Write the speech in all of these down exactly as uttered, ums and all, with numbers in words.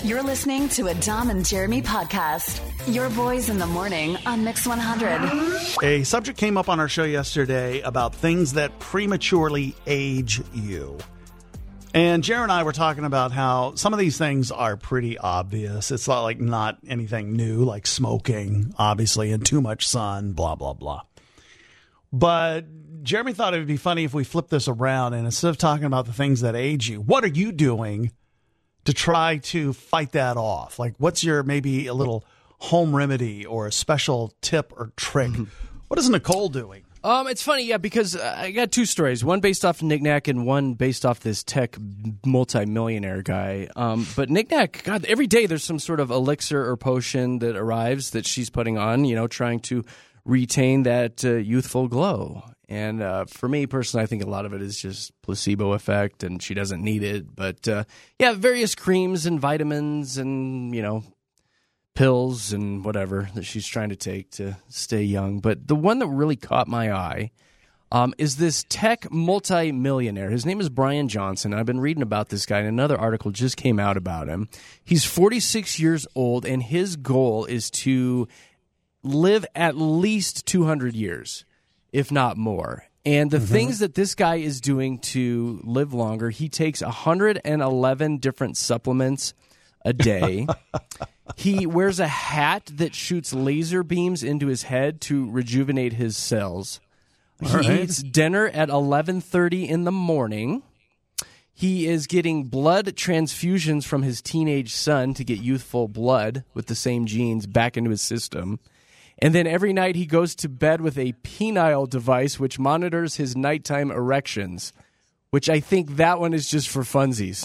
You're listening to a Dom and Jeremy podcast. Your boys in the morning on Mix one hundred. A subject came up on our show yesterday about things that prematurely age you. And Jared and I were talking about how some of these things are pretty obvious. It's not like not anything new, like smoking, obviously, and too much sun, blah, blah, blah. But Jeremy thought it would be funny if we flip this around and instead of talking about the things that age you, what are you doing to try to fight that off? Like, what's your maybe a little home remedy or a special tip or trick? Mm-hmm. What is Nicole doing? Um, it's funny, yeah, because I got two stories. One based off Nick Nack and one based off this tech multi-millionaire guy. Um, but Nick Nack, God, every day there's some sort of elixir or potion that arrives that she's putting on, you know, trying to retain that uh, youthful glow. And uh, for me personally, I think a lot of it is just placebo effect, and she doesn't need it. But uh, yeah, various creams and vitamins and, you know, pills and whatever that she's trying to take to stay young. But the one that really caught my eye um, is this tech multi-millionaire. His name is Brian Johnson. I've been reading about this guy, and another article just came out about him. He's forty-six years old, and his goal is to live at least two hundred years, if not more. And the mm-hmm. things that this guy is doing to live longer, he takes one hundred eleven different supplements a day. He wears a hat that shoots laser beams into his head to rejuvenate his cells. All he right. eats dinner at eleven thirty in the morning. He is getting blood transfusions from his teenage son to get youthful blood with the same genes back into his system. And then every night he goes to bed with a penile device which monitors his nighttime erections, which I think that one is just for funsies.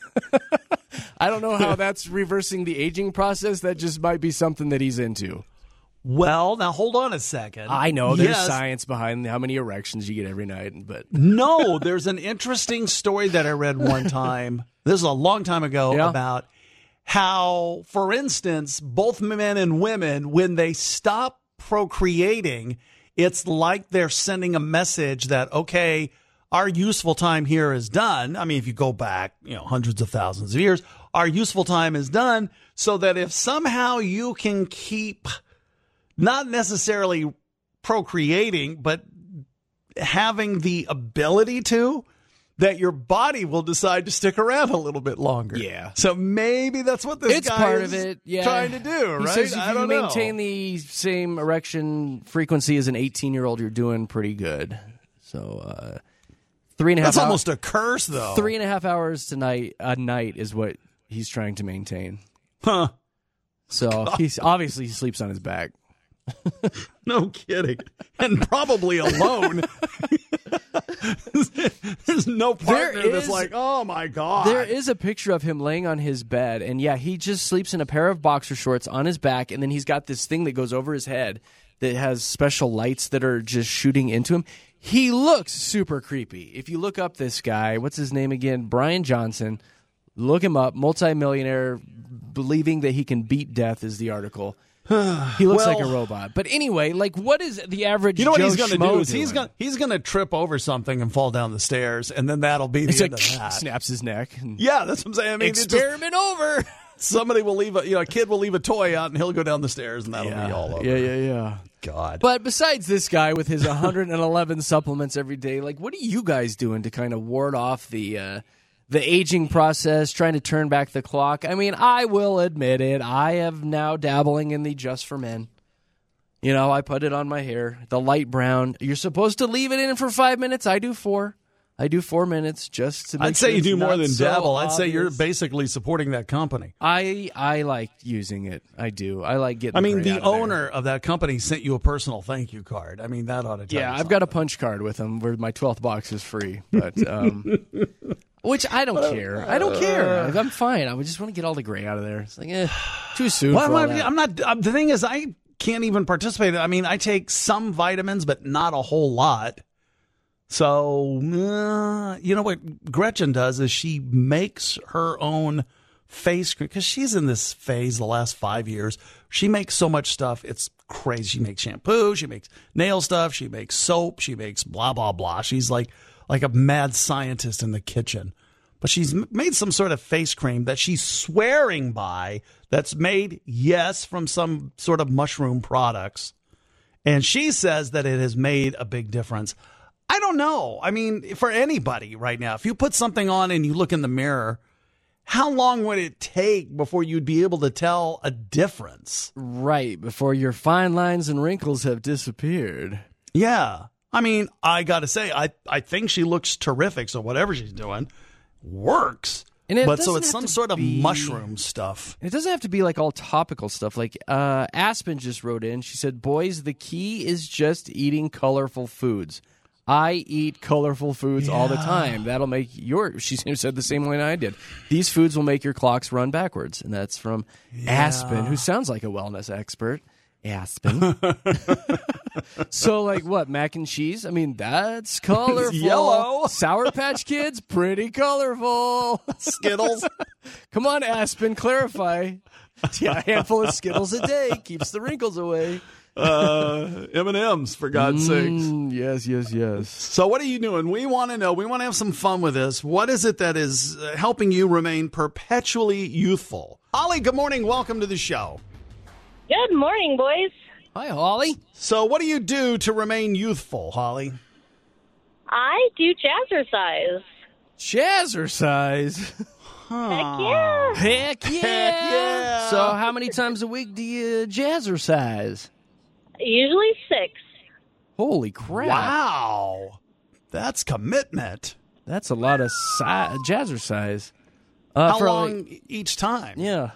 I don't know how that's reversing the aging process. That just might be something that he's into. Well, now hold on a second. I know there's yes. science behind how many erections you get every night, but no, there's an interesting story that I read one time. This is a long time ago yeah. about how, for instance, both men and women, when they stop procreating, it's like they're sending a message that, okay, our useful time here is done. I mean, if you go back, you know, hundreds of thousands of years, our useful time is done, so that if somehow you can keep not necessarily procreating, but having the ability to, that your body will decide to stick around a little bit longer. Yeah. So maybe that's what this it's guy part is of it. Yeah. trying to do, right? He says if I you don't maintain know. the same erection frequency as an eighteen-year-old, you're doing pretty good. So uh, three and a half That's hours, almost a curse, though. Three and a half hours tonight a night is what he's trying to maintain. Huh. So God. he's obviously he sleeps on his back. No kidding. And probably alone. There's no partner there that's is, like, oh, my God. There is a picture of him laying on his bed, and, yeah, he just sleeps in a pair of boxer shorts on his back, and then he's got this thing that goes over his head that has special lights that are just shooting into him. He looks super creepy. If you look up this guy, what's his name again? Brian Johnson. Look him up. Multimillionaire, believing that he can beat death is the article. He looks well, like a robot. But anyway, like, what is the average You know what Joe he's going to Schmo do is doing? he's going he's going to trip over something and fall down the stairs, and then that'll be the It's end like, of that. snaps his neck. And Yeah, that's what I'm saying. I mean, it's experiment just, over. somebody will leave a you know a kid will leave a toy out, and he'll go down the stairs, and that'll yeah. be all over. Yeah, yeah, yeah. God. But besides this guy with his one hundred eleven supplements every day, like, what are you guys doing to kind of ward off the uh, the aging process, trying to turn back the clock? I mean, I will admit it. I am now dabbling in the Just for Men. You know, I put it on my hair, the light brown. You're supposed to leave it in for five minutes. I do four. I do four minutes just to make I'd say sure you do it's more not than so dabble. I'd say you're obvious. basically supporting that company. I I like using it. I do. I like getting I the mean, gray the out of there. owner of that company sent you a personal thank you card. I mean, that ought to tell Yeah, you I've got a something. punch card with him where my twelfth box is free. But um, which I don't care. I don't care. I'm fine. I just want to get all the gray out of there. It's like, eh, too soon Well, for all I'm, that. I'm not. Uh, the thing is, I can't even participate. I mean, I take some vitamins, but not a whole lot. So, uh, you know what Gretchen does is she makes her own face cream because she's in this phase the last five years. She makes so much stuff. It's crazy. She makes shampoo. She makes nail stuff. She makes soap. She makes blah, blah, blah. She's like, like a mad scientist in the kitchen. but she's made some sort of face cream that she's swearing by that's made, yes, from some sort of mushroom products. And she says that it has made a big difference. I don't know. I mean, for anybody right now, if you put something on and you look in the mirror, how long would it take before you'd be able to tell a difference? Right, before your fine lines and wrinkles have disappeared. Yeah. I mean, I got to say, I, I think she looks terrific, so whatever she's doing works. And it but so it's doesn't some have to sort of be- mushroom stuff. It doesn't have to be like all topical stuff. Like uh, Aspen just wrote in. She said, boys, the key is just eating colorful foods. I eat colorful foods all the Yeah. time. That'll make your, she said the same way I did. These foods will make your clocks run backwards. And that's from Aspen, who sounds like a wellness expert. Aspen. So, like, what, mac and cheese? I mean, that's colorful. yellow. Sour Patch Kids, pretty colorful. Skittles. Come on, Aspen, clarify. Yeah, a handful of Skittles a day keeps the wrinkles away. uh, M and M's, for God's sakes. Mm, yes, yes, yes. So what are you doing? We want to know. We want to have some fun with this. What is it that is uh, helping you remain perpetually youthful? Holly, good morning. Welcome to the show. Good morning, boys. Hi, Holly. So what do you do to remain youthful, Holly? I do jazzercise. Jazzercise. Heck yeah. Heck yeah. Heck yeah. So how many times a week do you jazzercise? Usually six. Holy crap. Wow. That's commitment. That's a lot of si- jazzercise. Uh, How for long like- each time? yeah.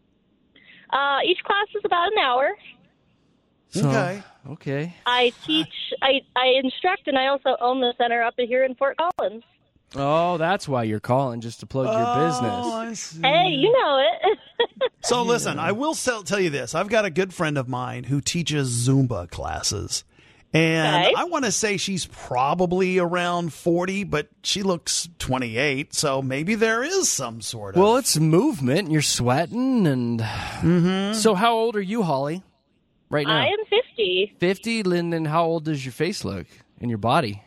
Uh, each class is about an hour. So, Okay. Okay. I teach, I, I instruct, and I also own the center up here in Fort Collins. Oh, that's why you're calling, just to plug your business. I see. Hey, you know it. So listen, I will sell, tell you this. I've got a good friend of mine who teaches Zumba classes. And Okay. I want to say she's probably around forty, but she looks twenty-eight. So maybe there is some sort of... Well, it's movement, and you're sweating, and... Mm-hmm. So how old are you, Holly, right now? I am fifty. fifty, and then how old does your face look and your body?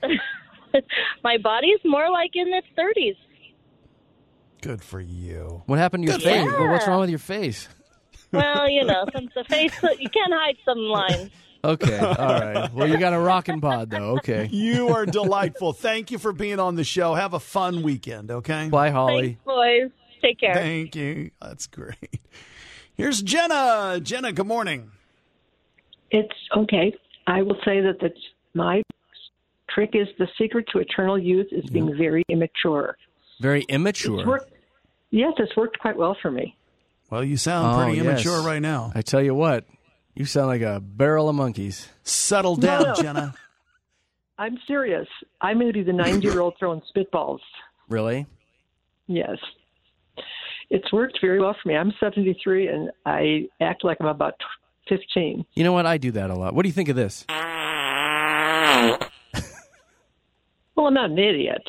My body's more like in its thirties. Good for you. What happened to your Good for face? you. Well, what's wrong with your face? Well, you know, since the face, you can't hide some lines. Okay, all right. Well, you got a rockin' bod, though. Okay. You are delightful. Thank you for being on the show. Have a fun weekend, okay? Bye, Holly. Thanks, boys. Take care. Thank you. That's great. Here's Jenna. Jenna, good morning. It's okay. I will say that the, my trick is the secret to eternal youth is being very immature. Very It's immature. worked, yes, it's worked quite well for me. Well, you sound Oh, pretty yes. immature right now. I tell you what, you sound like a barrel of monkeys. Settle down, No, no. Jenna. I'm serious. I'm going to be the ninety-year-old throwing spitballs. Really? Yes. It's worked very well for me. I'm seventy-three, and I act like I'm about fifteen. You know what? I do that a lot. What do you think of this? Well, I'm not an idiot.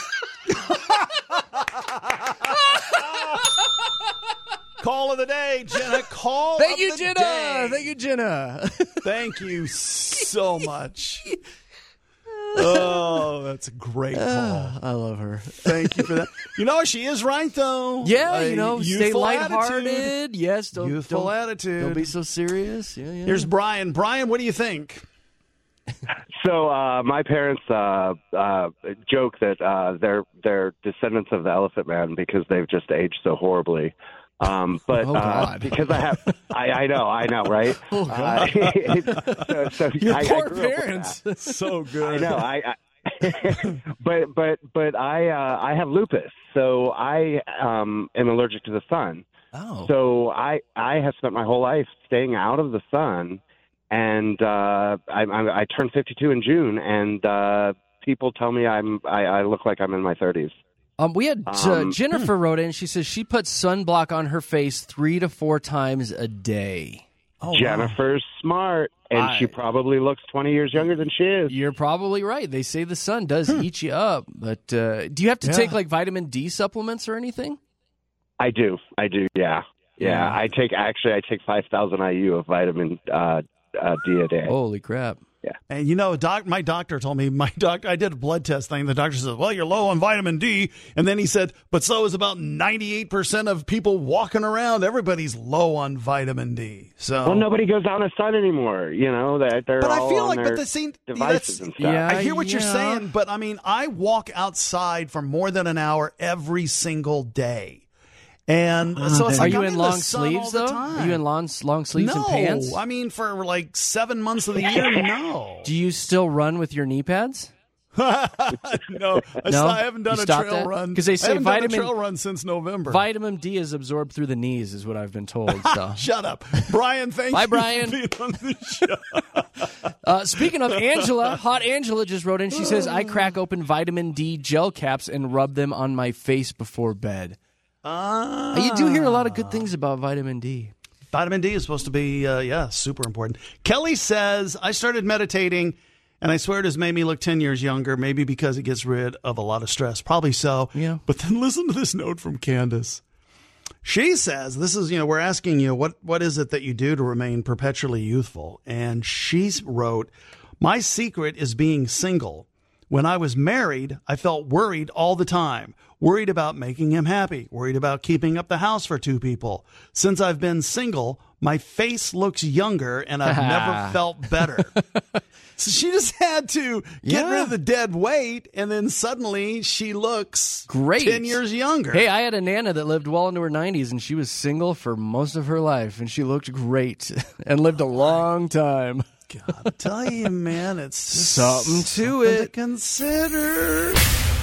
Call of the day, Jenna. Call Thank of you, the Jenna. day. Thank you, Jenna. Thank you so much. Oh, that's a great call. I love her. Thank you for that. You know, she is right, though. Yeah, A you know, stay youthful lighthearted. attitude. Yes, don't, Youthful don't, attitude. don't be so serious. Yeah, yeah. Here's Brian. Brian, what do you think? So uh, my parents uh, uh, joke that uh, they're they're descendants of the Elephant Man because they've just aged so horribly. Um, but Oh, uh, God. because I have, I, I know, I know, right? Oh, God. Uh, so, so Your I, poor I grew up with parents. that. So I good. know. I, I but but but I uh, I have lupus, so I um, am allergic to the sun. Oh. So I I have spent my whole life staying out of the sun, and uh, I, I, I turned fifty-two in June, and uh, people tell me I'm I, I look like I'm in my thirties. Um, we had uh, Um, Jennifer wrote in. She says she puts sunblock on her face three to four times a day. Oh, wow. Jennifer's smart, and I- she probably looks twenty years younger than she is. You're probably right. They say the sun does eat you up. But uh, do you have to Yeah. take like vitamin D supplements or anything? I do, I do, yeah, yeah. Yeah. I take actually I take five thousand I U of vitamin uh, uh, D a day. Holy crap. Yeah. And you know, doc, my doctor told me, my doc, I did a blood test thing. The doctor said, well, you're low on vitamin D. And then he said, but so is about ninety-eight percent of people walking around. Everybody's low on vitamin D. So, well, nobody goes out in the sun anymore. You know, that they're but all I feel on like, their but the scene, devices and stuff. Yeah, I hear what yeah. you're saying, but I mean, I walk outside for more than an hour every single day. And so it's Are like you I'm in the long sun all sleeves, the though? time. Are you in long, long sleeves no, and pants? I mean, for like seven months of the year, no. Do you still run with your knee pads? no, I, No? still, I haven't done You a stopped trail that? run. 'Cause they say I haven't vitamin- done a trail run since November. Vitamin D is absorbed through the knees, is what I've been told. So. Shut up. Brian, thank Bye, you Brian. for being on the show. Uh, speaking of Angela, Hot Angela just wrote in. She says, I crack open vitamin D gel caps and rub them on my face before bed. Ah. You do hear a lot of good things about vitamin D. Vitamin D is supposed to be, uh, yeah, super important. Kelly says, I started meditating, and I swear it has made me look ten years younger, maybe because it gets rid of a lot of stress. Probably so. Yeah. But then listen to this note from Candace. She says, this is, you know, we're asking you, what what is it that you do to remain perpetually youthful? And she wrote, my secret is being single. When I was married, I felt worried all the time. Worried about making him happy. Worried about keeping up the house for two people. Since I've been single, my face looks younger and I've never felt better. So she just had to get Yeah. rid of the dead weight, and then suddenly she looks Great. ten years younger. Hey, I had a Nana that lived well into her nineties, and she was single for most of her life, and she looked great and lived a long time. Gotta tell you, man, it's just Something to something it. to consider.